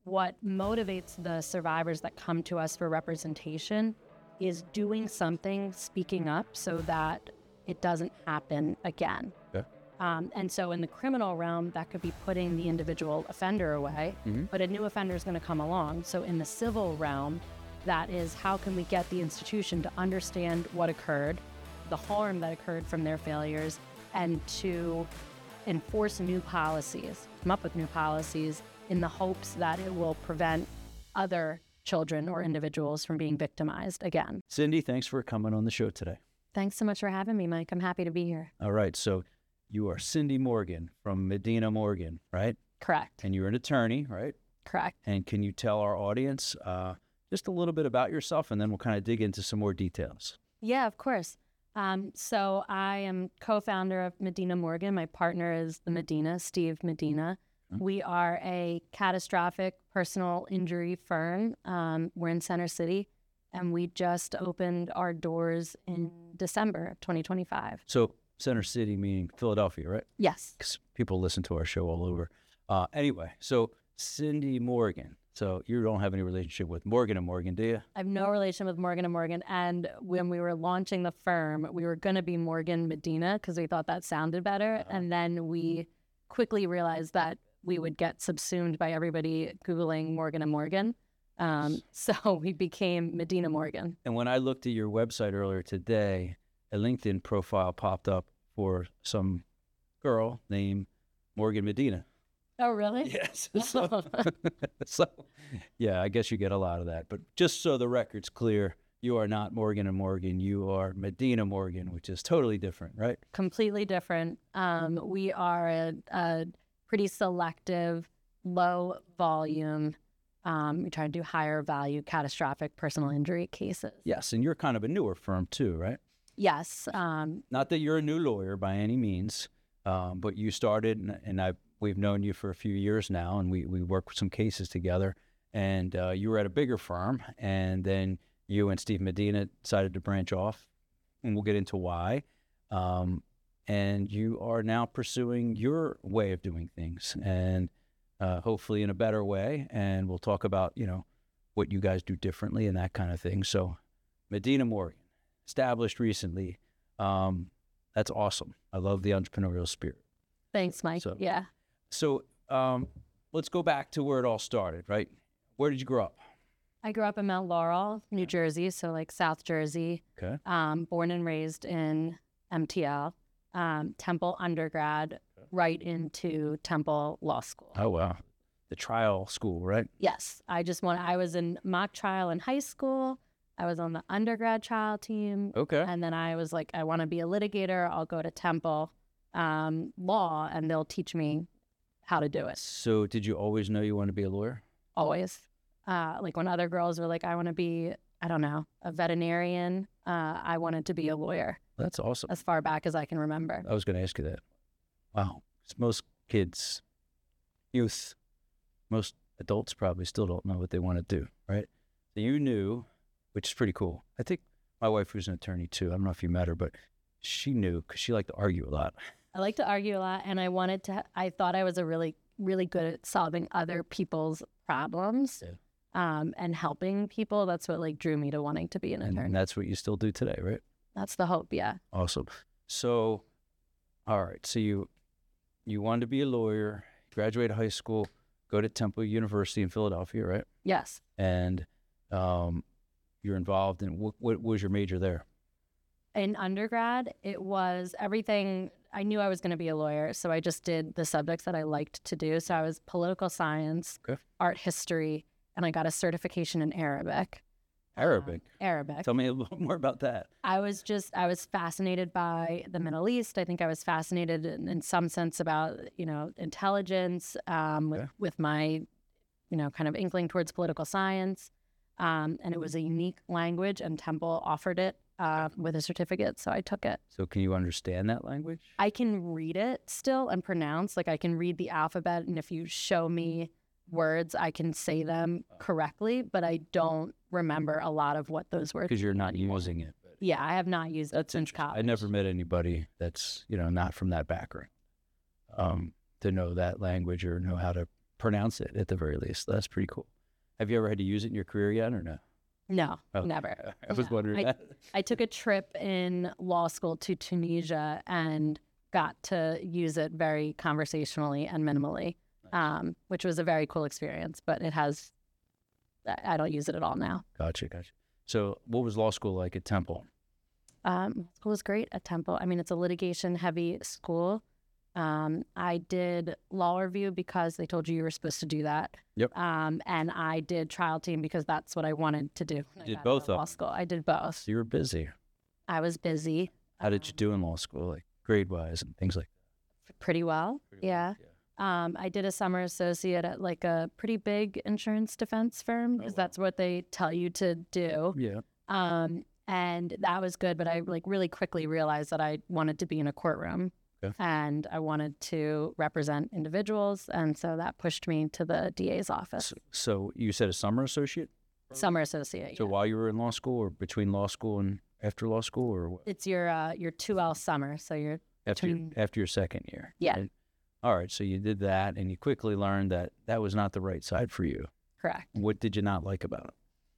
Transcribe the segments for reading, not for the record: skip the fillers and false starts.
what motivates the survivors that come to us for representation is doing something, speaking up so that it doesn't happen again. Okay. And so in the criminal realm, that could be putting the individual offender away, but a new offender is going to come along. So in the civil realm, that is, how can we get the institution to understand what occurred, the harm that occurred from their failures, and to enforce new policies, come up with new policies in the hopes that it will prevent other children or individuals from being victimized again. Cindy, thanks for coming on the show today. Thanks so much for having me, Mike. I'm happy to be here. All right. So you are Cindy Morgan from Medina Morgan, right? Correct. And you're an attorney, right? Correct. And can you tell our audience just a little bit about yourself, and then we'll kind of dig into some more details. Yeah, of course. So I am co-founder of Medina Morgan. My partner is the Medina, Steve Medina. We are a catastrophic personal injury firm. We're in Center City, and we just opened our doors in December of 2025. So Center City meaning Philadelphia, right? Yes. 'Cause people listen to our show all over. Anyway, so Cindy Morgan. So you don't have any relationship with Morgan & Morgan, do you? I have no relation with Morgan & Morgan. And when we were launching the firm, we were going to be Morgan Medina because we thought that sounded better. And then we quickly realized that we would get subsumed by everybody Googling Morgan & Morgan. So we became Medina Morgan. And when I looked at your website earlier today, a LinkedIn profile popped up for some girl named Morgan Medina. Oh, really? Yes. So, yeah, I guess you get a lot of that. But just so the record's clear, you are not Morgan & Morgan. You are Medina Morgan, which is totally different, right? Completely different. We are a pretty selective, low volume. We try to do higher value catastrophic personal injury cases. Yes, and you're kind of a newer firm too, right? Yes. Not that you're a new lawyer by any means, but you started, and we've known you for a few years now, and we work with some cases together. And you were at a bigger firm, and then you and Steve Medina decided to branch off, and we'll get into why. And you are now pursuing your way of doing things, and hopefully in a better way. And we'll talk about, what you guys do differently and that kind of thing. So Medina Morgan, established recently. That's awesome. I love the entrepreneurial spirit. Thanks, Mike. Yeah. So let's go back to where it all started, right? Where did you grow up? I grew up in Mount Laurel, New Jersey, so like South Jersey. Okay. Born and raised in MTL. Temple undergrad, right into Temple Law School. Oh, wow. The trial school, right? Yes. I was in mock trial in high school. I was on the undergrad trial team. Okay. And then I was like, I want to be a litigator. I'll go to Temple Law, and they'll teach me how to do it. So did you always know you wanted to be a lawyer? Always. Like when other girls were like, I want to be, I don't know, a veterinarian, I wanted to be a lawyer. That's awesome. As far back as I can remember. I was going to ask you that. Wow. 'Cause most kids, youth, most adults probably still don't know what they want to do, right? So you knew, which is pretty cool. I think my wife was an attorney too. I don't know if you met her, but she knew because she liked to argue a lot. I like to argue a lot, and I thought I was a really, really good at solving other people's problems. Yeah. And helping people. That's what drew me to wanting to be an attorney. And that's what you still do today, right? That's the hope, yeah. Awesome. So, all right. So you wanted to be a lawyer, graduated high school, go to Temple University in Philadelphia, right? Yes. And you're involved in, what was your major there? In undergrad, it was everything. I knew I was going to be a lawyer, so I just did the subjects that I liked to do. So I was political science, art history, and I got a certification in Arabic. Arabic? Arabic. Tell me a little more about that. I was fascinated by the Middle East. I think I was fascinated in some sense about, intelligence, with my, kind of inkling towards political science. And it was a unique language, and Temple offered it with a certificate, so I took it. So can you understand that language? I can read it still and pronounce. I can read the alphabet, and if you show me words, I can say them correctly, but I don't remember a lot of what those words. Because you're not using it. But yeah, I have not used it since college. I never met anybody that's not from that background to know that language or know how to pronounce it at the very least. That's pretty cool. Have you ever had to use it in your career yet or no? No, Oh, never. I was wondering that. I took a trip in law school to Tunisia and got to use it very conversationally and minimally, which was a very cool experience. But I don't use it at all now. Gotcha. So what was law school like at Temple? School was great at Temple. I mean, it's a litigation-heavy school. I did law review because they told you were supposed to do that. Yep. And I did trial team because that's what I wanted to do. You did both of law school. I did both. So you were busy. I was busy. How did you do in law school, like grade-wise and things like that? Pretty well. Yeah. I did a summer associate at like a pretty big insurance defense firm because that's what they tell you to do. Yeah. And that was good, but I like really quickly realized that I wanted to be in a courtroom. Okay. And I wanted to represent individuals, and so that pushed me to the DA's office. So you said a summer associate? Summer associate. So while you were in law school, or between law school and after law school, or what? It's your 2L summer, so you're After your second year. Yeah. Right? All right. So you did that, and you quickly learned that was not the right side for you. Correct. What did you not like about it?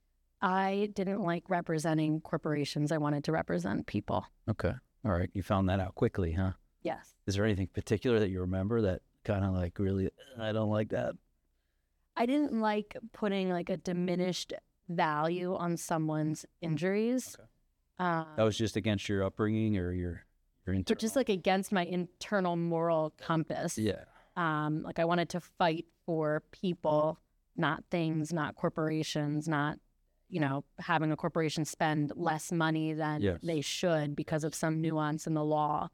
I didn't like representing corporations. I wanted to represent people. Okay. All right. You found that out quickly, huh? Yes. Is there anything particular that you remember that kind of like really, I don't like that? I didn't like putting like a diminished value on someone's injuries. Okay. That was just against your upbringing or your internal? Just like against my internal moral compass. Yeah. Like I wanted to fight for people, not things, not corporations, not, having a corporation spend less money than they should because of some nuance in the law.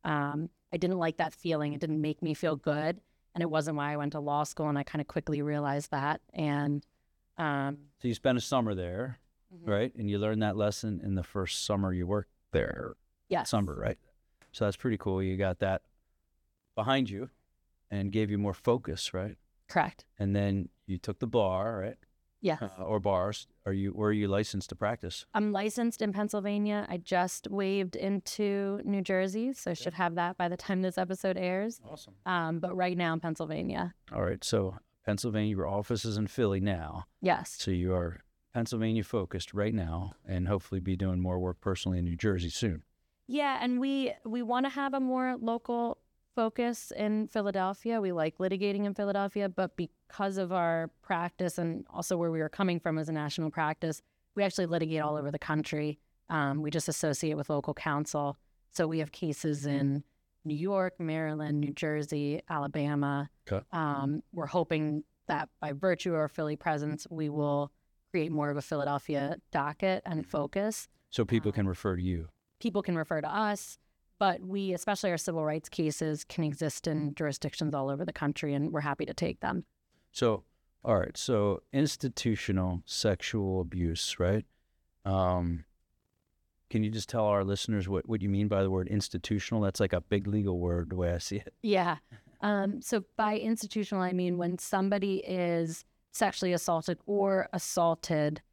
I didn't like that feeling. It didn't make me feel good. And it wasn't why I went to law school. And I kind of quickly realized that. And so you spent a summer there, right? And you learned that lesson in the first summer you worked there. Yes. Summer, right? So that's pretty cool. You got that behind you and gave you more focus, right? Correct. And then you took the bar, right? Yes. Or bars. Where are you licensed to practice? I'm licensed in Pennsylvania. I just waived into New Jersey, so I should have that by the time this episode airs. Awesome. But right now in Pennsylvania. All right. So Pennsylvania, your office is in Philly now. Yes. So you are Pennsylvania focused right now and hopefully be doing more work personally in New Jersey soon. Yeah, and we want to have a more local focus in Philadelphia. We like litigating in Philadelphia, but because of our practice and also where we were coming from as a national practice, we actually litigate all over the country. We just associate with local counsel. So we have cases in New York, Maryland, New Jersey, Alabama. Okay. We're hoping that by virtue of our Philly presence, we will create more of a Philadelphia docket and focus. So people can refer to you. People can refer to us. But we, especially our civil rights cases, can exist in jurisdictions all over the country, and we're happy to take them. So, all right. So institutional sexual abuse, right? Can you just tell our listeners what you mean by the word institutional? That's like a big legal word, the way I see it. Yeah. So by institutional, I mean when somebody is sexually assaulted or assaulted,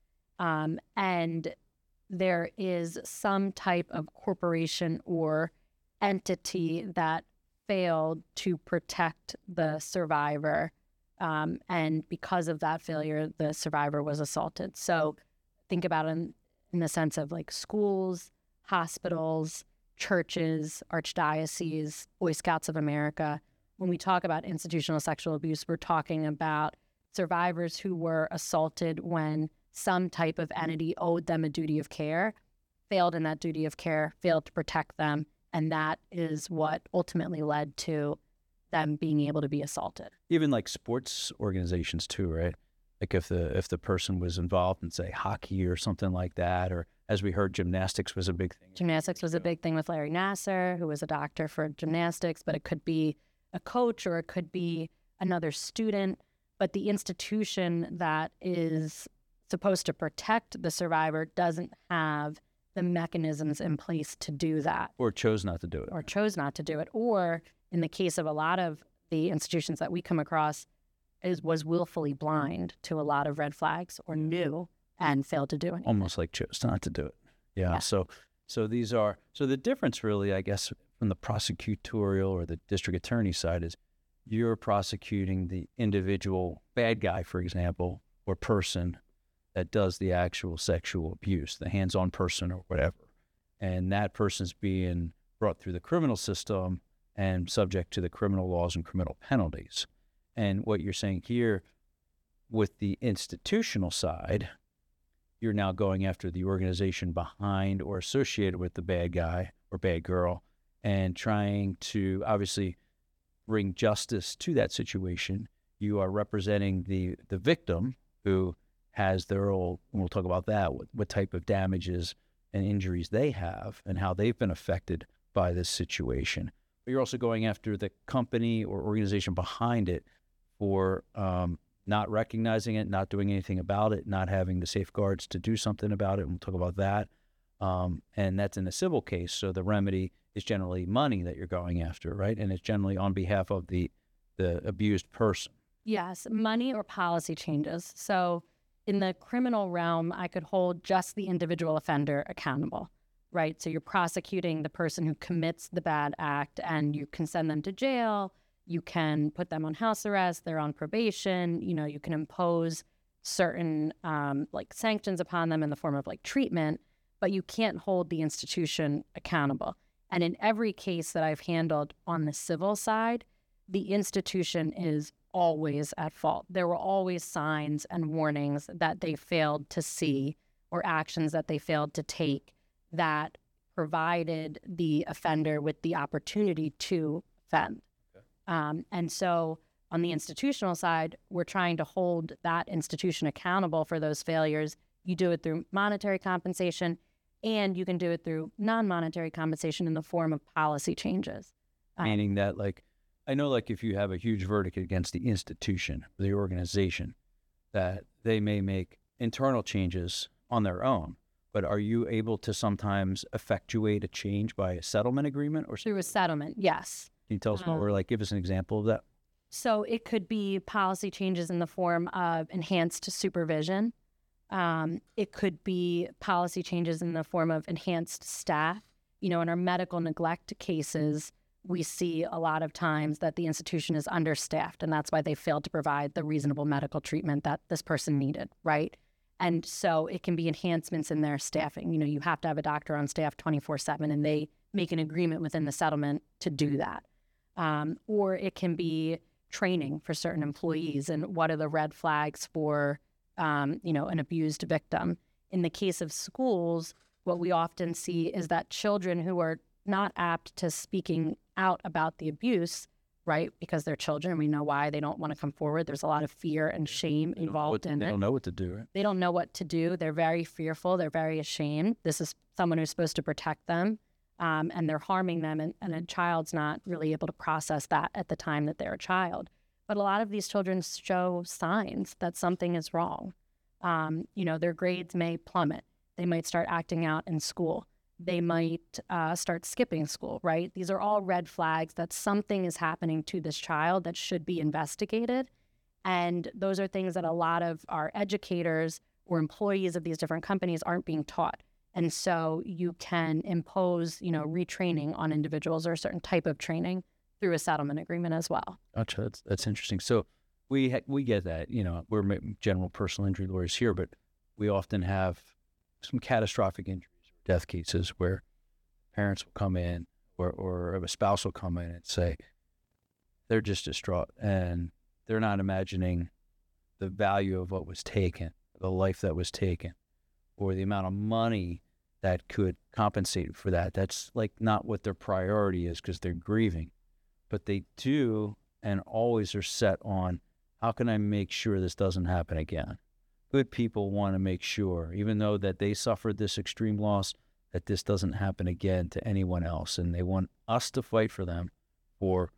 and there is some type of corporation or entity that failed to protect the survivor. And because of that failure, the survivor was assaulted. So think about it in the sense of like schools, hospitals, churches, archdioceses, Boy Scouts of America. When we talk about institutional sexual abuse, we're talking about survivors who were assaulted when some type of entity owed them a duty of care, failed in that duty of care, failed to protect them. And that is what ultimately led to them being able to be assaulted. Even like sports organizations too, right? Like if the person was involved in, say, hockey or something like that, or as we heard, gymnastics was a big thing. Gymnastics was a big thing with Larry Nasser, who was a doctor for gymnastics, but it could be a coach or it could be another student. But the institution that is supposed to protect the survivor doesn't have the mechanisms in place to do that. Or chose not to do it. Or chose not to do it. Or in the case of a lot of the institutions that we come across, was willfully blind to a lot of red flags or knew and failed to do it. Almost like chose not to do it. Yeah. So the difference really, I guess, from the prosecutorial or the district attorney side is you're prosecuting the individual bad guy, for example, or person that does the actual sexual abuse, the hands-on person or whatever. And that person's being brought through the criminal system and subject to the criminal laws and criminal penalties. And what you're saying here with the institutional side, you're now going after the organization behind or associated with the bad guy or bad girl and trying to obviously bring justice to that situation. You are representing the victim who has their own, and we'll talk about that, what type of damages and injuries they have and how they've been affected by this situation. But you're also going after the company or organization behind it for not recognizing it, not doing anything about it, not having the safeguards to do something about it. And we'll talk about that. And that's in a civil case. So the remedy is generally money that you're going after, right? And it's generally on behalf of the abused person. Yes, money or policy changes. So in the criminal realm, I could hold just the individual offender accountable, right? So you're prosecuting the person who commits the bad act, and you can send them to jail. You can put them on house arrest. They're on probation. You know, you can impose certain like sanctions upon them in the form of like treatment, but you can't hold the institution accountable. And in every case that I've handled on the civil side, the institution is always at fault. There were always signs and warnings that they failed to see or actions that they failed to take that provided the offender with the opportunity to offend. Okay. And so on the institutional side, we're trying to hold that institution accountable for those failures. You do it through monetary compensation, and you can do it through non-monetary compensation in the form of policy changes. Meaning that, like, I know, like, if you have a huge verdict against the institution, the organization, that they may make internal changes on their own, but are you able to sometimes effectuate a change by a settlement agreement or through a settlement? Yes. Can you tell us more, or like give us an example of that? So it could be policy changes in the form of enhanced supervision. It could be policy changes in the form of enhanced staff. You know, in our medical neglect cases, we see a lot of times that the institution is understaffed, and that's why they failed to provide the reasonable medical treatment that this person needed, right? And so it can be enhancements in their staffing. You know, you have to have a doctor on staff 24/7, and they make an agreement within the settlement to do that. Or it can be training for certain employees and what are the red flags for, you know, an abused victim. In the case of schools, what we often see is that children who are not apt to speaking out about the abuse, right, because they're children, we know why they don't want to come forward. There's a lot of fear and shame involved in it. They don't know what to do, right? They don't know what to do. They're very fearful. They're very ashamed. This is someone who's supposed to protect them. And they're harming them, and a child's not really able to process that at the time that they're a child. But a lot of these children show signs that something is wrong. You know, their grades may plummet. They might start acting out in school. They might start skipping school, right? These are all red flags that something is happening to this child that should be investigated. And those are things that a lot of our educators or employees of these different companies aren't being taught. And so you can impose, you know, retraining on individuals or a certain type of training through a settlement agreement as well. Gotcha. That's interesting. So we get that, you know, we're general personal injury lawyers here, but we often have some catastrophic injuries or death cases where parents will come in or a spouse will come in and say they're just distraught and they're not imagining the value of what was taken, the life that was taken, or the amount of money that could compensate for that. That's like not what their priority is because they're grieving. But they do and always are set on, how can I make sure this doesn't happen again? Good people want to make sure, even though that they suffered this extreme loss, that this doesn't happen again to anyone else. And they want us to fight for them for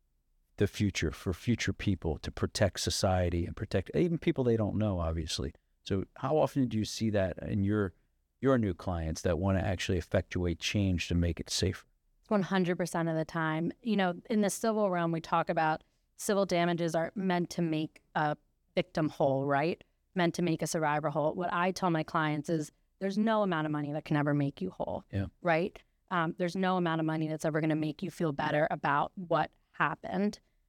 the future, for future people, to protect society and protect even people they don't know, obviously. So how often do you see that in your new clients that want to actually effectuate change to make it safer? 100% of the time. You know, in the civil realm, we talk about civil damages are meant to make a victim whole, right? Meant to make a survivor whole. What I tell my clients is there's no amount of money that can ever make you whole, right? There's no amount of money that's ever going to make you feel better about what happened.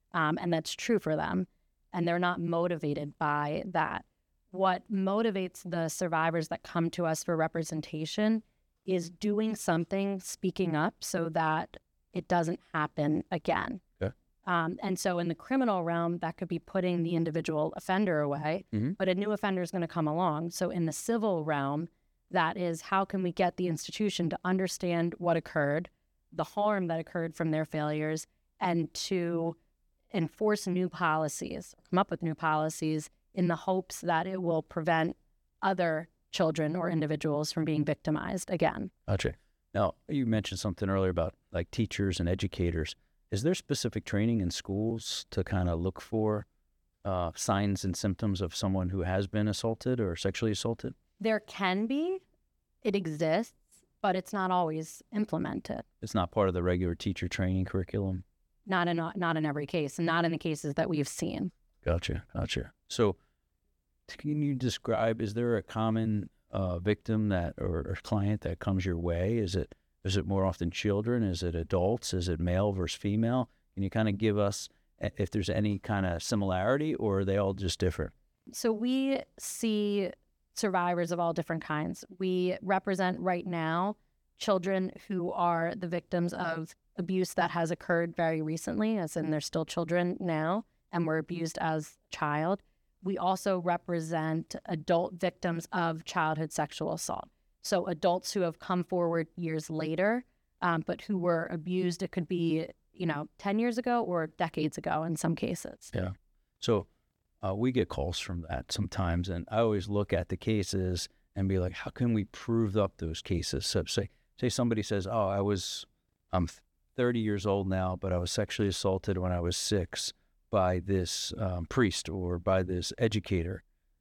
and that's true for them, and they're not motivated by that. What motivates the survivors that come to us for representation is doing something, speaking up so that it doesn't happen again. Okay. And so in the criminal realm, that could be putting the individual offender away, but a new offender is going to come along. So in the civil realm, that is, how can we get the institution to understand what occurred, the harm that occurred from their failures, and to enforce new policies, come up with new policies in the hopes that it will prevent other children or individuals from being victimized again. Gotcha. Now, you mentioned something earlier about like teachers and educators. Is there specific training in schools to kind of look for signs and symptoms of someone who has been assaulted or sexually assaulted? There can be, it exists, but it's not always implemented. It's not part of the regular teacher training curriculum? Not in every case, not in the cases that we've seen. Gotcha. So can you describe, is there a common victim that or client that comes your way? Is it more often children? Is it adults? Is it male versus female? Can you kind of give us if there's any kind of similarity, or are they all just different? So we see survivors of all different kinds. We represent right now children who are the victims of abuse that has occurred very recently, as in they're still children now and were abused as a child. We also represent adult victims of childhood sexual assault. So adults who have come forward years later, but who were abused. It could be, 10 years ago or decades ago in some cases. Yeah. So we get calls from that sometimes, and I always look at the cases and be like, how can we prove up those cases? So say somebody says, I'm 30 years old now, but I was sexually assaulted when I was 6 by this priest or by this educator.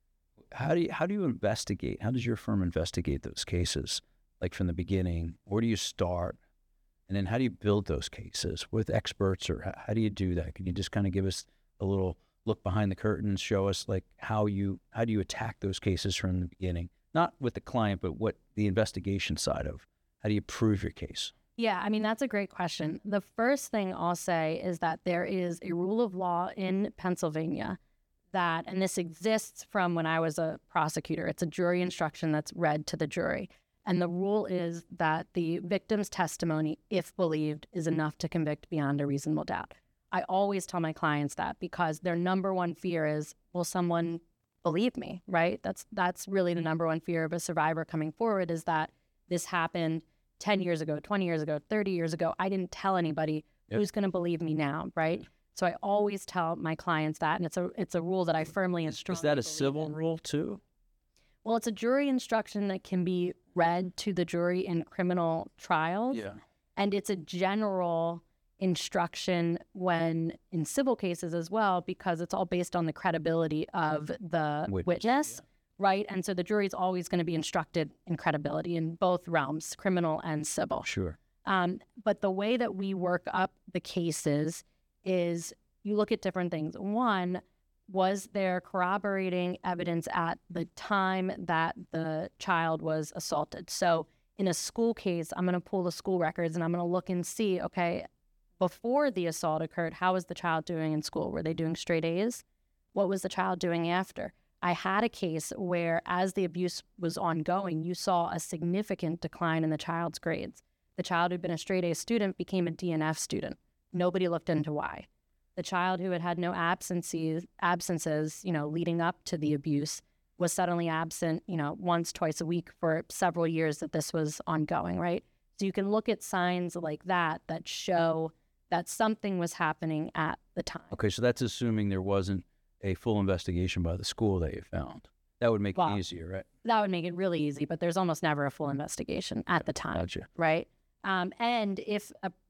How do you investigate? How does your firm investigate those cases? Like from the beginning, where do you start? And then how do you build those cases with experts, or how do you do that? Can you just kind of give us a little look behind the curtains, show us like how do you attack those cases from the beginning? Not with the client, but what the investigation side of, how do you prove your case? Yeah, I mean, that's a great question. The first thing I'll say is that there is a rule of law in Pennsylvania that, and this exists from when I was a prosecutor, it's a jury instruction that's read to the jury. And the rule is that the victim's testimony, if believed, is enough to convict beyond a reasonable doubt. I always tell my clients that because their number one fear is, will someone believe me, right? That's really the number one fear of a survivor coming forward, is that this happened 10 years ago, 20 years ago, 30 years ago. I didn't tell anybody. Yep. Who's going to believe me now, right? So I always tell my clients that, and it's a rule that I firmly and strongly Is that a believe civil in. rule too? Well, it's a jury instruction that can be read to the jury in criminal trials. Yeah. And it's a general instruction when in civil cases as well, because it's all based on the credibility of the witness. Yeah. Right. And so the jury is always going to be instructed in credibility in both realms, criminal and civil. Sure. But the way that we work up the cases is you look at different things. One, was there corroborating evidence at the time that the child was assaulted? So in a school case, I'm going to pull the school records and I'm going to look and see, okay, before the assault occurred, how was the child doing in school? Were they doing straight A's? What was the child doing after? I had a case where as the abuse was ongoing, you saw a significant decline in the child's grades. The child who'd been a straight A student became a DNF student. Nobody looked into why. The child who had had no absences, leading up to the abuse was suddenly absent, once, twice a week for several years that this was ongoing, right? So you can look at signs like that show that something was happening at the time. Okay, so that's assuming there wasn't a full investigation by the school that you found. That would make it easier, right? That would make it really easy, but there's almost never a full investigation at the time, Gotcha. Right? And if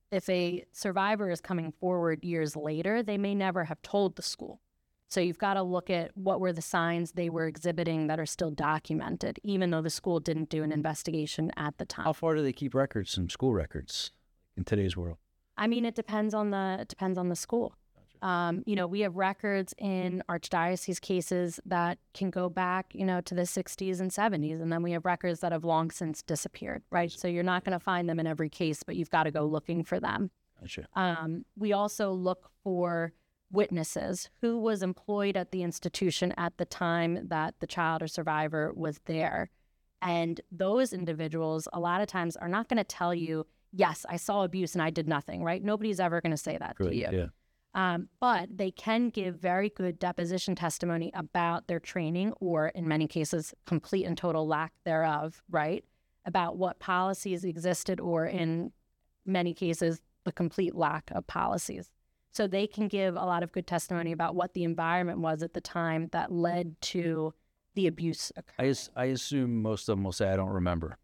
a survivor is coming forward years later, they may never have told the school. So you've got to look at what were the signs they were exhibiting that are still documented, even though the school didn't do an investigation at the time. How far do they keep records, some school records in today's world? I mean, it depends on the school. Gotcha. We have records in archdiocese cases that can go back, to the 60s and 70s. And then we have records that have long since disappeared, right? So you're not going to find them in every case, but you've got to go looking for them. Gotcha. We also look for witnesses, who was employed at the institution at the time that the child or survivor was there. And those individuals, a lot of times, are not going to tell you, yes, I saw abuse and I did nothing, right? Nobody's ever going to say that to you. Yeah. But they can give very good deposition testimony about their training, or in many cases, complete and total lack thereof, right? About what policies existed, or in many cases, the complete lack of policies. So they can give a lot of good testimony about what the environment was at the time that led to the abuse occurring. I assume most of them will say, I don't remember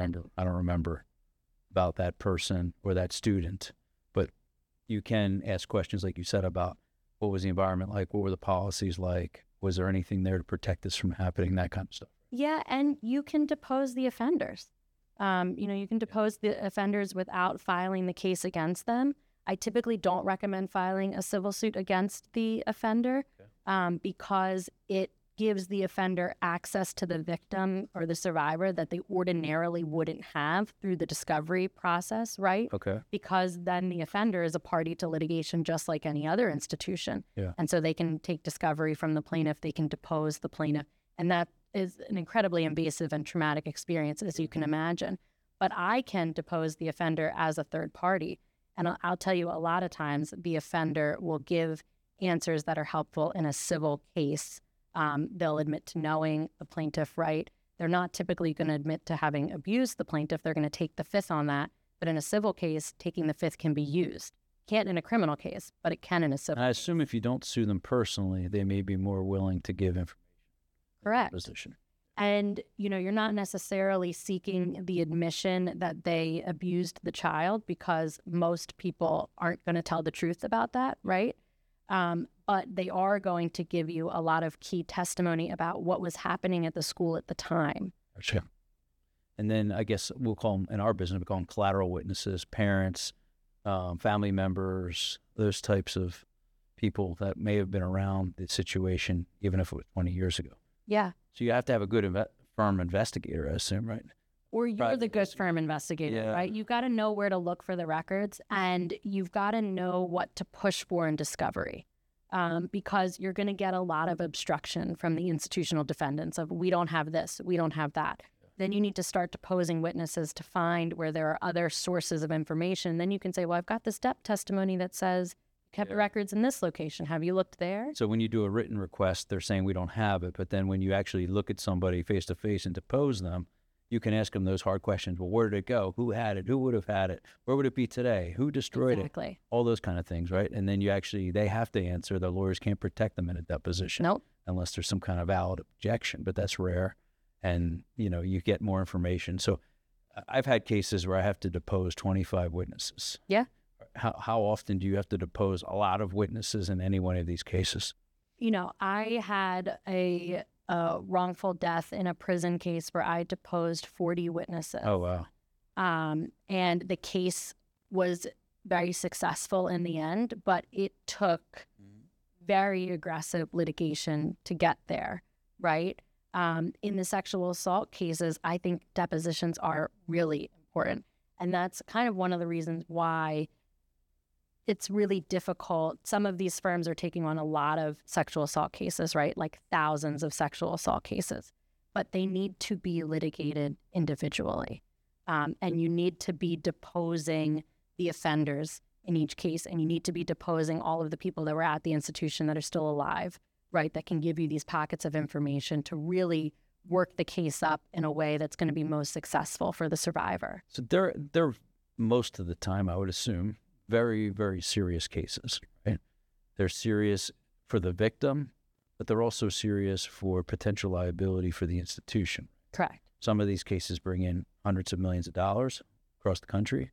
about that person or that student. But you can ask questions, like you said, about what was the environment like? What were the policies like? Was there anything there to protect this from happening? That kind of stuff. Yeah, and you can depose the offenders. You can depose the offenders without filing the case against them. I typically don't recommend filing a civil suit against the offender because it gives the offender access to the victim or the survivor that they ordinarily wouldn't have through the discovery process, right? Okay. Because then the offender is a party to litigation just like any other institution. Yeah. And so they can take discovery from the plaintiff, they can depose the plaintiff, and that is an incredibly invasive and traumatic experience, as you can imagine. But I can depose the offender as a third party. And I'll tell you, a lot of times the offender will give answers that are helpful in a civil case. They'll admit to knowing the plaintiff, right? They're not typically going to admit to having abused the plaintiff. They're going to take the fifth on that. But in a civil case, taking the fifth can be used. Can't in a criminal case, but it can in a civil And I assume if you don't sue them personally, they may be more willing to give information. Correct. Position. And, you're not necessarily seeking the admission that they abused the child, because most people aren't going to tell the truth about that, right? But they are going to give you a lot of key testimony about what was happening at the school at the time. Gotcha. And then I guess we'll call them, in our business, we call them collateral witnesses, parents, family members, those types of people that may have been around the situation, even if it was 20 years ago. Yeah. So you have to have a good firm investigator, I assume, right? Or you're the good firm investigator, right? You've got to know where to look for the records, and you've got to know what to push for in discovery, because you're going to get a lot of obstruction from the institutional defendants of, we don't have this, we don't have that. Then you need to start deposing witnesses to find where there are other sources of information. Then you can say, well, I've got this depth testimony that says kept records in this location. Have you looked there? So when you do a written request, they're saying we don't have it. But then when you actually look at somebody face to face and depose them, you can ask them those hard questions. Well, where did it go? Who had it? Who would have had it? Where would it be today? Who destroyed it? All those kind of things, right? And then they have to answer. The lawyers can't protect them in a deposition. Nope. Unless there's some kind of valid objection, but that's rare. And, you get more information. So I've had cases where I have to depose 25 witnesses. Yeah. How often do you have to depose a lot of witnesses in any one of these cases? I had a wrongful death in a prison case where I deposed 40 witnesses. Oh, wow. And the case was very successful in the end, but it took very aggressive litigation to get there, right? In the sexual assault cases, I think depositions are really important. And that's kind of one of the reasons why it's really difficult. Some of these firms are taking on a lot of sexual assault cases, right? Like thousands of sexual assault cases, but they need to be litigated individually. And you need to be deposing the offenders in each case, and you need to be deposing all of the people that were at the institution that are still alive, right? That can give you these pockets of information to really work the case up in a way that's going to be most successful for the survivor. So they're most of the time, I would assume, very, very serious cases, right? They're serious for the victim, but they're also serious for potential liability for the institution. Correct. Some of these cases bring in hundreds of millions of dollars across the country.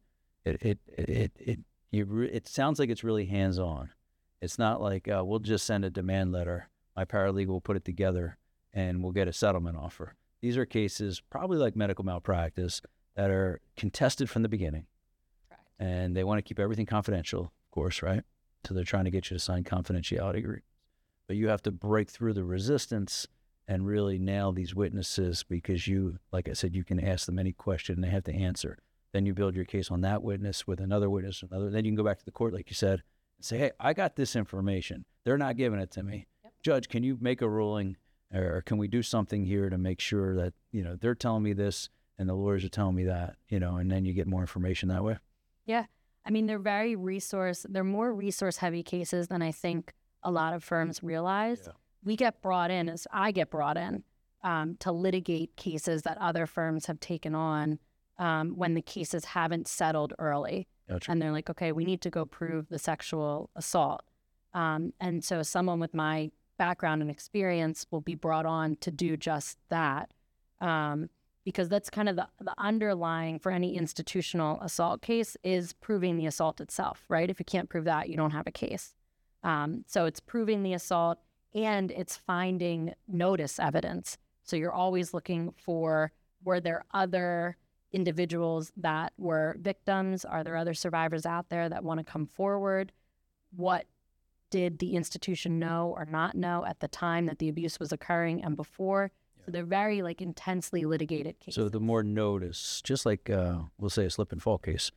It sounds like it's really hands-on. It's not like we'll just send a demand letter, my paralegal will put it together, and we'll get a settlement offer. These are cases, probably like medical malpractice, that are contested from the beginning. Correct. And they want to keep everything confidential, of course, right? So they're trying to get you to sign confidentiality agreements. But you have to break through the resistance and really nail these witnesses, because you, like I said, you can ask them any question and they have to answer. Then you build your case on that witness with another witness, then you can go back to the court, like you said, say, hey, I got this information. They're not giving it to me. Yep. Judge, can you make a ruling, or can we do something here to make sure that, they're telling me this and the lawyers are telling me that, and then you get more information that way? Yeah. I mean, they're more resource heavy cases than I think a lot of firms realize. Yeah. I get brought in to litigate cases that other firms have taken on when the cases haven't settled early. Gotcha. And they're like, okay, we need to go prove the sexual assault. And so someone with my background and experience will be brought on to do just that. Because that's kind of the underlying for any institutional assault case is proving the assault itself, right? If you can't prove that, you don't have a case. So it's proving the assault and it's finding notice evidence. So you're always looking for, were there other individuals that were victims? Are there other survivors out there that want to come forward? What did the institution know or not know at the time that the abuse was occurring and before? So they're very intensely litigated cases. So the more notice, just like we'll say a slip and fall case,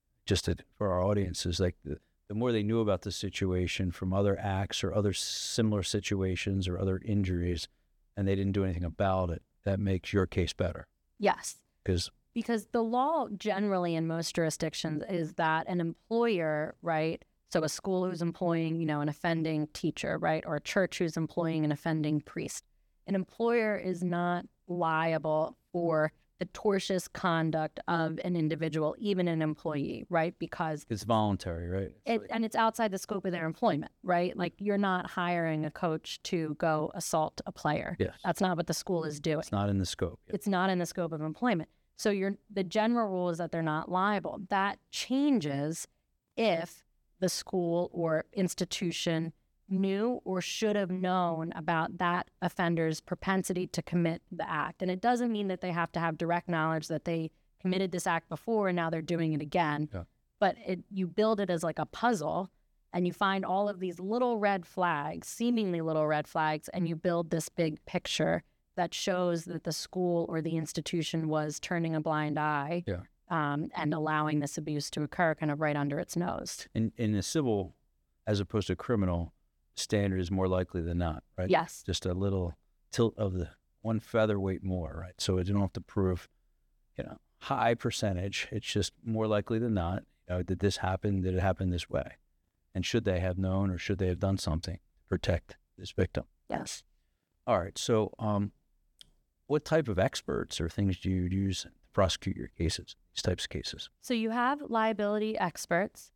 for our audiences, like the more they knew about the situation from other acts or other similar situations or other injuries, and they didn't do anything about it, that makes your case better. Yes. Because the law generally in most jurisdictions is that an employer, right? So a school who's employing, an offending teacher, right? Or a church who's employing an offending priest. An employer is not liable for the tortious conduct of an individual, even an employee, right? Because it's voluntary, right? And it's outside the scope of their employment, right? Like you're not hiring a coach to go assault a player. Yes. That's not what the school is doing. It's not in the scope. It's not in the scope of employment. So the general rule is that they're not liable. That changes if the school or institution knew or should have known about that offender's propensity to commit the act. And it doesn't mean that they have to have direct knowledge that they committed this act before and now they're doing it again. Yeah. But you build it as like a puzzle and you find all of these little red flags, seemingly little red flags, and you build this big picture that shows that the school or the institution was turning a blind eye and allowing this abuse to occur kind of right under its nose. In the civil, as opposed to criminal, standard is more likely than not, right? Yes. Just a little tilt of the one featherweight more, right? So you don't have to prove, high percentage. It's just more likely than not, did this happen? Did it happen this way? And should they have known or should they have done something to protect this victim? Yes. All right. So what type of experts or things do you use to prosecute your cases, these types of cases? So you have liability experts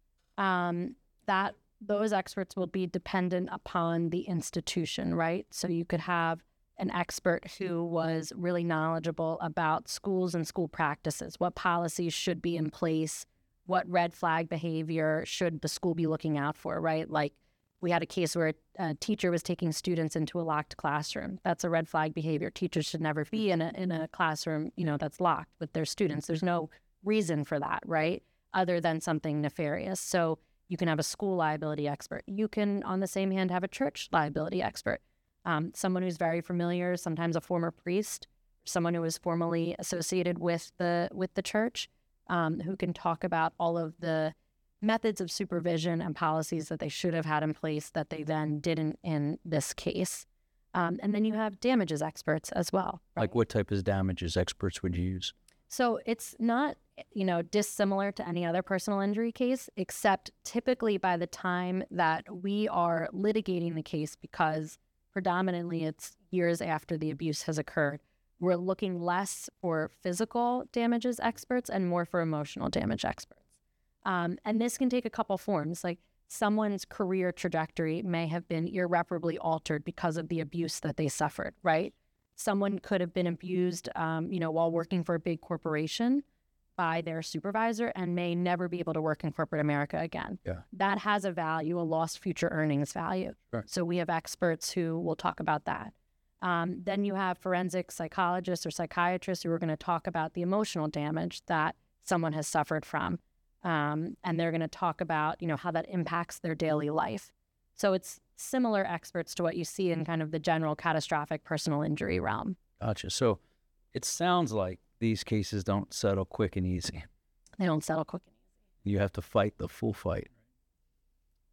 that those experts will be dependent upon the institution, right? So you could have an expert who was really knowledgeable about schools and school practices, what policies should be in place, what red flag behavior should the school be looking out for, right? Like we had a case where a teacher was taking students into a locked classroom. That's a red flag behavior. Teachers should never be in a classroom, that's locked with their students. There's no reason for that, right? Other than something nefarious. So you can have a school liability expert. You can, on the same hand, have a church liability expert. Someone who's very familiar, sometimes a former priest, someone who is formally associated with the church, who can talk about all of the methods of supervision and policies that they should have had in place that they then didn't in this case. And then you have damages experts as well. Right? Like what type of damages experts would you use? So it's not, dissimilar to any other personal injury case, except typically by the time that we are litigating the case, because predominantly it's years after the abuse has occurred, we're looking less for physical damages experts and more for emotional damage experts. And this can take a couple forms. Like someone's career trajectory may have been irreparably altered because of the abuse that they suffered, right? Someone could have been abused, while working for a big corporation by their supervisor and may never be able to work in corporate America again. Yeah. That has a value, a lost future earnings value. Right. So we have experts who will talk about that. Then you have forensic psychologists or psychiatrists who are going to talk about the emotional damage that someone has suffered from. And they're going to talk about, how that impacts their daily life. So it's similar experts to what you see in kind of the general catastrophic personal injury realm. Gotcha. So it sounds like these cases don't settle quick and easy. They don't settle quick and easy. You have to fight the full fight.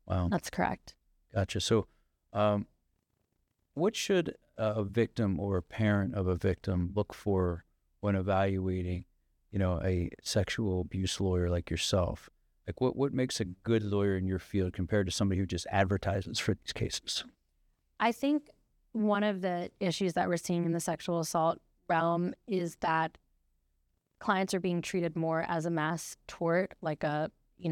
Wow. That's correct. Gotcha. So, what should a victim or a parent of a victim look for when evaluating, a sexual abuse lawyer like yourself? Like, what makes a good lawyer in your field compared to somebody who just advertises for these cases? I think one of the issues that we're seeing in the sexual assault realm is that clients are being treated more as a mass tort, like a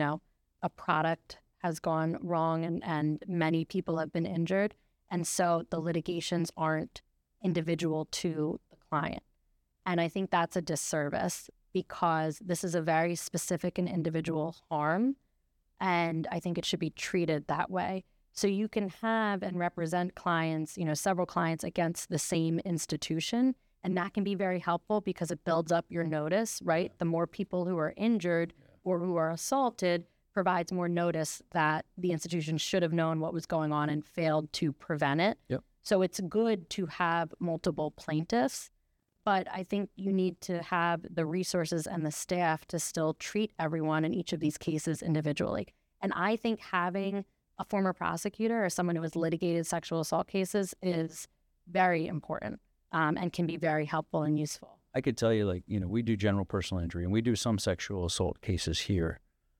product has gone wrong and many people have been injured. And so the litigations aren't individual to the client. And I think that's a disservice because this is a very specific and individual harm. And I think it should be treated that way. So you can have and represent clients, several clients against the same institution. And that can be very helpful because it builds up your notice, right? The more people who are injured or who are assaulted provides more notice that the institution should have known what was going on and failed to prevent it. Yep. So it's good to have multiple plaintiffs, but I think you need to have the resources and the staff to still treat everyone in each of these cases individually. And I think having a former prosecutor or someone who has litigated sexual assault cases is very important and can be very helpful and useful. I could tell you, we do general personal injury and we do some sexual assault cases here.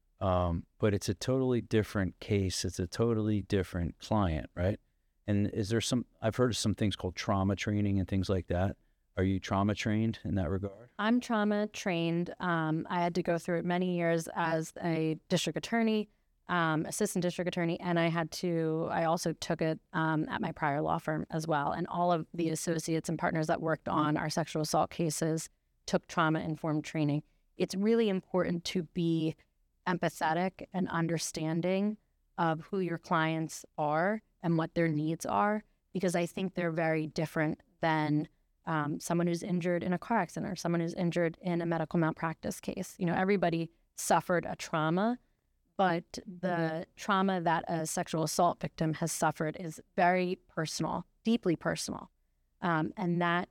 But it's a totally different case. It's a totally different client, right? And I've heard of some things called trauma training and things like that. Are you trauma trained in that regard? I'm trauma trained. I had to go through it many years as a district attorney, assistant district attorney, and I also took it at my prior law firm as well. And all of the associates and partners that worked on our sexual assault cases took trauma-informed training. It's really important to be empathetic and understanding of who your clients are and what their needs are, because I think they're very different than someone who's injured in a car accident or someone who's injured in a medical malpractice case. Everybody suffered a trauma, but the trauma that a sexual assault victim has suffered is very personal, deeply personal. And that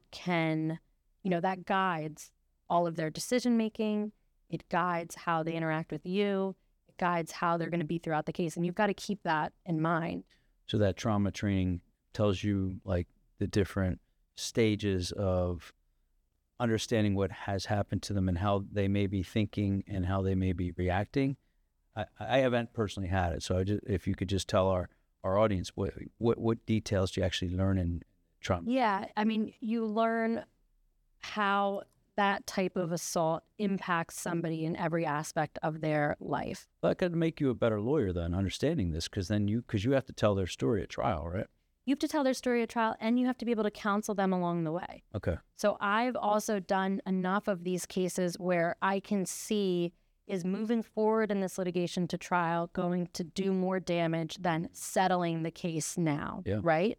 that guides all of their decision-making. It guides how they interact with you. It guides how they're going to be throughout the case. And you've got to keep that in mind. So that trauma training tells you the different stages of understanding what has happened to them and how they may be thinking and how they may be reacting. I haven't personally had it. So if you could just tell our audience, what details do you actually learn in trauma? Yeah. You learn how that type of assault impacts somebody in every aspect of their life. That could make you a better lawyer then, understanding this, because you have to tell their story at trial, right? You have to tell their story at trial, and you have to be able to counsel them along the way. Okay. So I've also done enough of these cases where I can see is moving forward in this litigation to trial going to do more damage than settling the case now, right?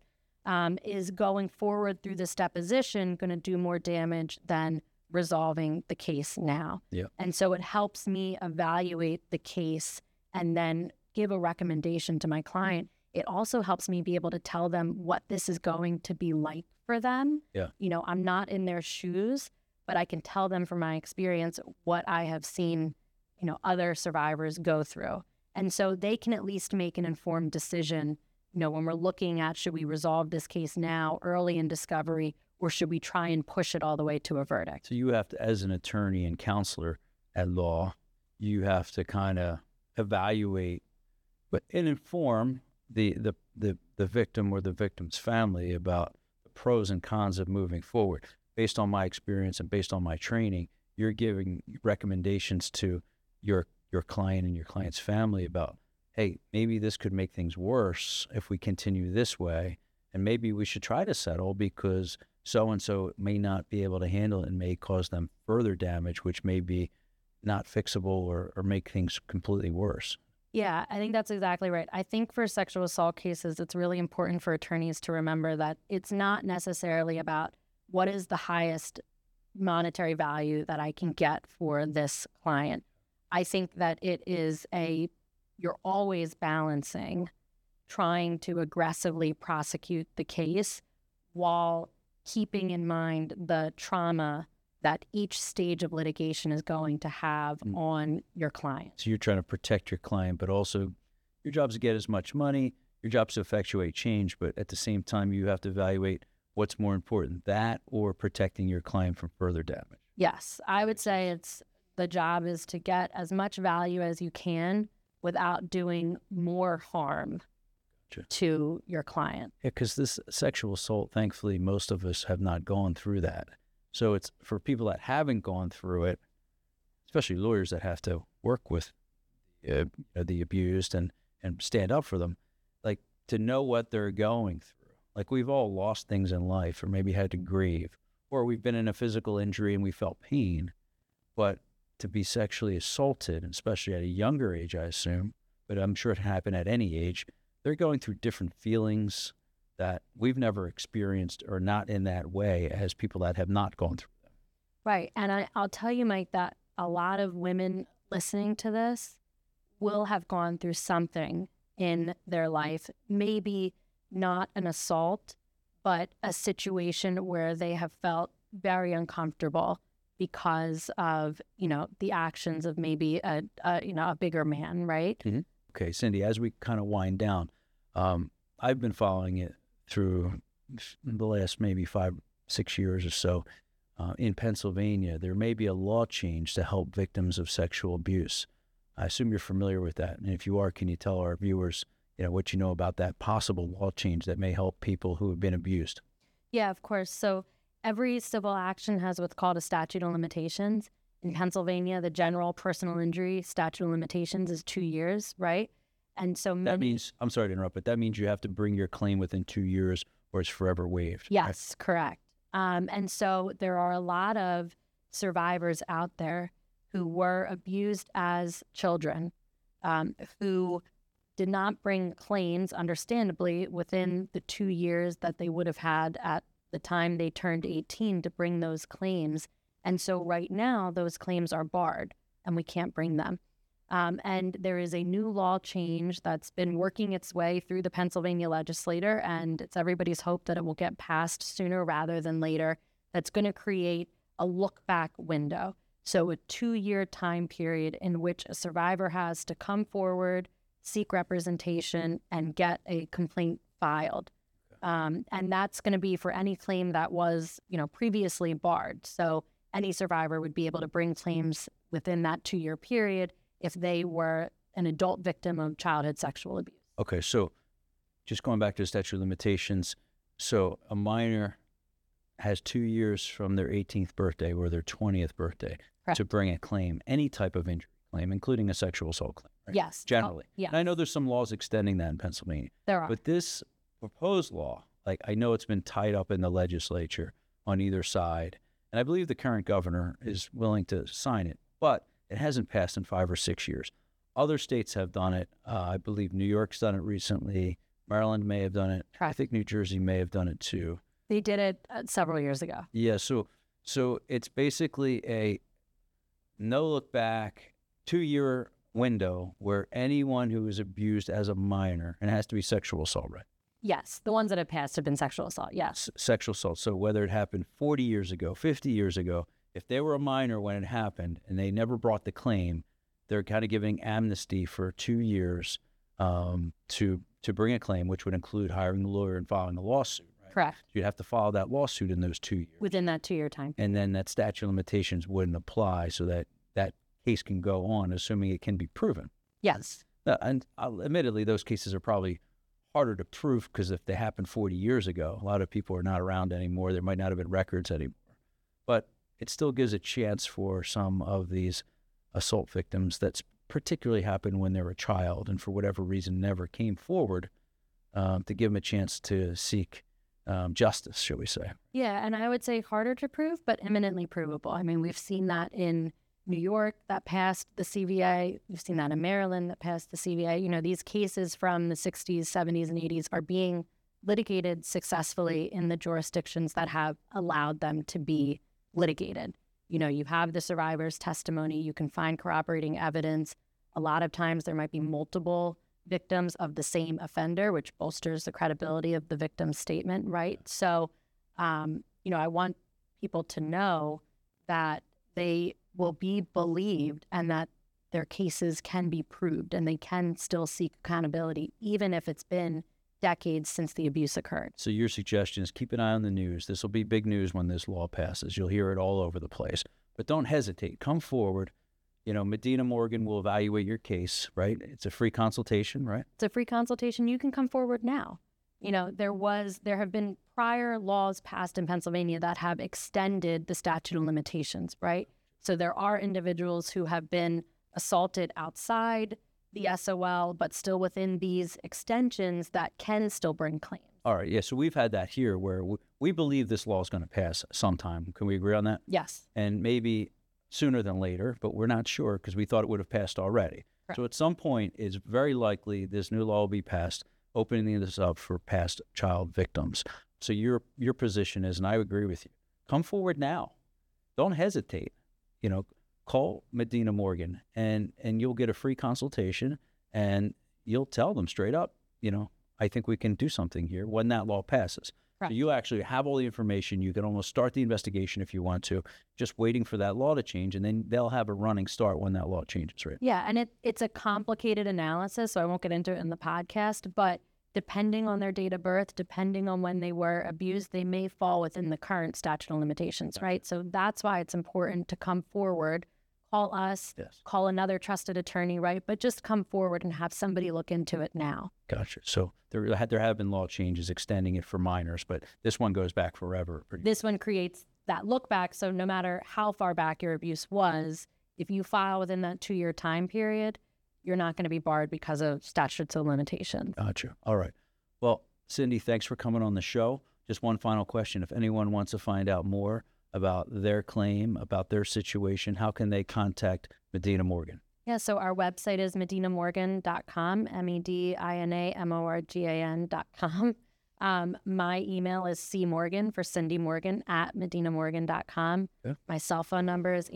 Is going forward through this deposition going to do more damage than resolving the case now? Yeah. And so it helps me evaluate the case and then give a recommendation to my client. It also helps me be able to tell them what this is going to be like for them. Yeah. I'm not in their shoes, but I can tell them from my experience what I have seen, other survivors go through. And so they can at least make an informed decision, when we're looking at, should we resolve this case now, early in discovery, or should we try and push it all the way to a verdict? So you have to, as an attorney and counselor at law, you have to kind of evaluate and inform the victim or the victim's family about the pros and cons of moving forward. Based on my experience and based on my training, you're giving recommendations to your client and your client's family about, hey, maybe this could make things worse if we continue this way, and maybe we should try to settle because so-and-so may not be able to handle it and may cause them further damage, which may be not fixable or make things completely worse. Yeah, I think that's exactly right. I think for sexual assault cases, it's really important for attorneys to remember that it's not necessarily about what is the highest monetary value that I can get for this client. I think that it is you're always balancing trying to aggressively prosecute the case while keeping in mind the trauma that each stage of litigation is going to have on your client. So you're trying to protect your client, but also your job's to get as much money, your job's to effectuate change, but at the same time, you have to evaluate what's more important, that or protecting your client from further damage. Yes, I would say the job is to get as much value as you can without doing more harm to your client. Yeah, because this sexual assault, thankfully, most of us have not gone through that. So it's for people that haven't gone through it, especially lawyers that have to work with the abused and stand up for them, like to know what they're going through. Like we've all lost things in life or maybe had to grieve, or we've been in a physical injury and we felt pain. But to be sexually assaulted, especially at a younger age, I assume, but I'm sure it happened at any age, they're going through different feelings that we've never experienced or not in that way as people that have not gone through them. Right. And I'll tell you, Mike, that a lot of women listening to this will have gone through something in their life, maybe not an assault, but a situation where they have felt very uncomfortable because of, the actions of maybe a bigger man, right? Mm-hmm. Okay, Cindy, as we kind of wind down, I've been following it through the last maybe 5-6 years or so. In Pennsylvania, there may be a law change to help victims of sexual abuse. I assume you're familiar with that. And if you are, can you tell our viewers, what you know about that possible law change that may help people who have been abused? Yeah, of course. So every civil action has what's called a statute of limitations. In Pennsylvania, the general personal injury statute of limitations is 2 years, right? And so that means, I'm sorry to interrupt, but that means you have to bring your claim within 2 years or it's forever waived. Yes, right? Correct. And so there are a lot of survivors out there who were abused as children, who did not bring claims, understandably, within the 2 years that they would have had at the time they turned 18 to bring those claims. And so right now, those claims are barred and we can't bring them. And there is a new law change that's been working its way through the Pennsylvania legislature, and it's everybody's hope that it will get passed sooner rather than later. That's going to create a look-back window. So a 2-year time period in which a survivor has to come forward, seek representation, and get a complaint filed. And that's going to be for any claim that was, previously barred. So any survivor would be able to bring claims within that 2-year period if they were an adult victim of childhood sexual abuse. Okay, so just going back to the statute of limitations, so a minor has 2 years from their 18th birthday or their 20th birthday to bring a claim, any type of injury claim, including a sexual assault claim, right? Yes. Generally. Yes. And I know there's some laws extending that in Pennsylvania. There are. But this proposed law, I know it's been tied up in the legislature on either side, and I believe the current governor is willing to sign it, but it hasn't passed in 5 or 6 years. Other states have done it. I believe New York's done it recently. Maryland may have done it. Correct. I think New Jersey may have done it too. They did it several years ago. Yeah, so it's basically a no look back 2-year window where anyone who is abused as a minor, and it has to be sexual assault, right? Yes, the ones that have passed have been sexual assault, yes. Sexual assault. So whether it happened 40 years ago, 50 years ago, if they were a minor when it happened and they never brought the claim, they're kind of giving amnesty for 2 years to bring a claim, which would include hiring a lawyer and filing a lawsuit. Right? Correct. You'd have to file that lawsuit in those 2 years. Within that 2-year time. And then that statute of limitations wouldn't apply, so that case can go on, assuming it can be proven. Yes. And admittedly, those cases are probably harder to prove because if they happened 40 years ago, a lot of people are not around anymore. There might not have been records anymore. But it still gives a chance for some of these assault victims that's particularly happened when they were a child and for whatever reason never came forward, to give them a chance to seek justice, shall we say. Yeah, and I would say harder to prove, but eminently provable. I mean, we've seen that in New York that passed the CVA. We've seen that in Maryland that passed the CVA. These cases from the 60s, 70s, and 80s are being litigated successfully in the jurisdictions that have allowed them to be litigated. You have the survivor's testimony. You can find corroborating evidence. A lot of times there might be multiple victims of the same offender, which bolsters the credibility of the victim's statement, right? So, I want people to know that they will be believed and that their cases can be proved and they can still seek accountability, even if it's been decades since the abuse occurred. So your suggestion is keep an eye on the news. This will be big news when this law passes. You'll hear it all over the place. But don't hesitate. Come forward. Medina Morgan will evaluate your case, right? It's a free consultation, right? It's a free consultation. You can come forward now. There have been prior laws passed in Pennsylvania that have extended the statute of limitations, right? So there are individuals who have been assaulted outside the SOL, but still within these extensions that can still bring claims. All right. Yeah. So we've had that here where we believe this law is going to pass sometime. Can we agree on that? Yes. And maybe sooner than later, but we're not sure because we thought it would have passed already. Correct. So at some point, it's very likely this new law will be passed, opening this up for past child victims. So your position is, and I agree with you, come forward now. Don't hesitate. Call Medina Morgan and you'll get a free consultation and you'll tell them straight up, I think we can do something here when that law passes. Right. So you actually have all the information. You can almost start the investigation if you want to, just waiting for that law to change, and then they'll have a running start when that law changes, right? Yeah, and it's a complicated analysis, so I won't get into it in the podcast, but depending on their date of birth, depending on when they were abused, they may fall within the current statute of limitations, right? So that's why it's important to come forward, call us, Yes. call another trusted attorney, right? But just come forward and have somebody look into it now. Gotcha. So there have been law changes extending it for minors, but this one goes back forever. This one creates that look back, so no matter how far back your abuse was, if you file within that 2-year time period, you're not going to be barred because of statutes of limitations. Gotcha. All right. Well, Cindy, thanks for coming on the show. Just one final question. If anyone wants to find out more about their claim, about their situation, how can they contact Medina Morgan? Yeah, so our website is medinamorgan.com, medinamorgan.com. My email is cmorgan for Cindy Morgan at medinamorgan.com. Okay. My cell phone number is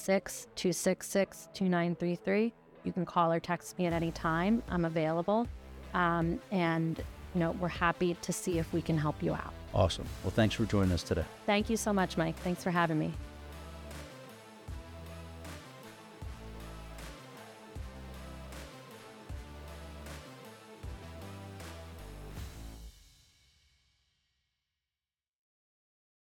856-266-2933. You can call or text me at any time. I'm available. And we're happy to see if we can help you out. Awesome. Well, thanks for joining us today. Thank you so much, Mike. Thanks for having me.